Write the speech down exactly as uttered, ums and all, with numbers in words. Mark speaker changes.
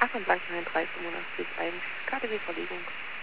Speaker 1: Aachen Blankenhain drei fünfundachtzig eins, K T W Verlegung.